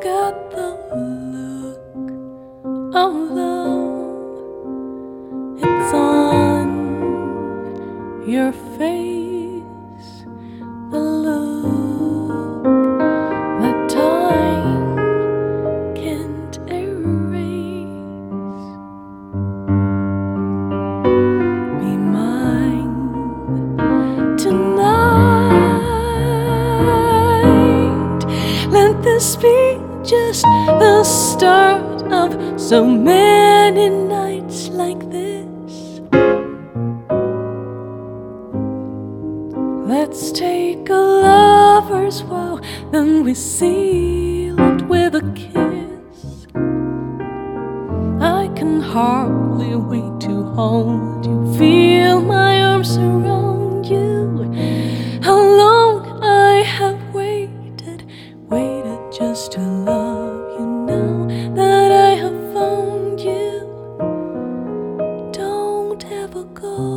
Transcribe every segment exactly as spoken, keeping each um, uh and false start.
got the look of love. It's on your face, the look that time can't erase. Be mine tonight. Let this be just the start of so many nights like this. Let's take a lover's vow, then we seal it with a kiss. I can hardly wait to hold you, feel my arms around you. How long I have waited, waited just to love you. Now that I have found you, don't ever go.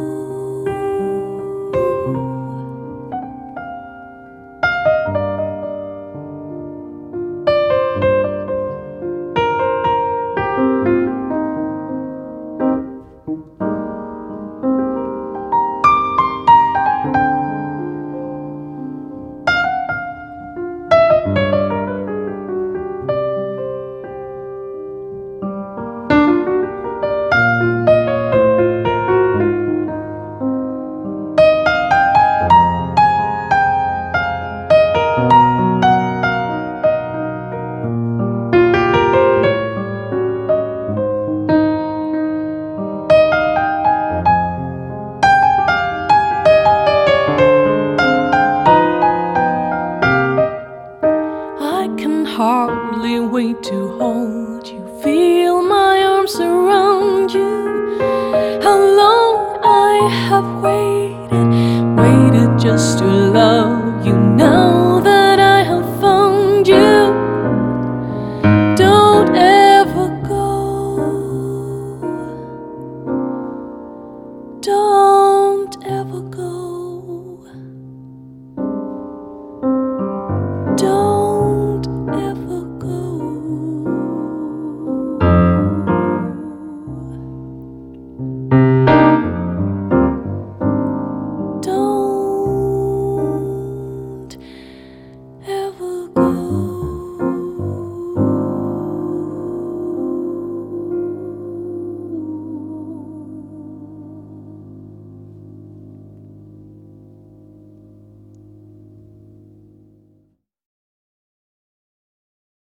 Hardly wait to hold you, feel my arms around you. How long I have waited, waited just to love you. Now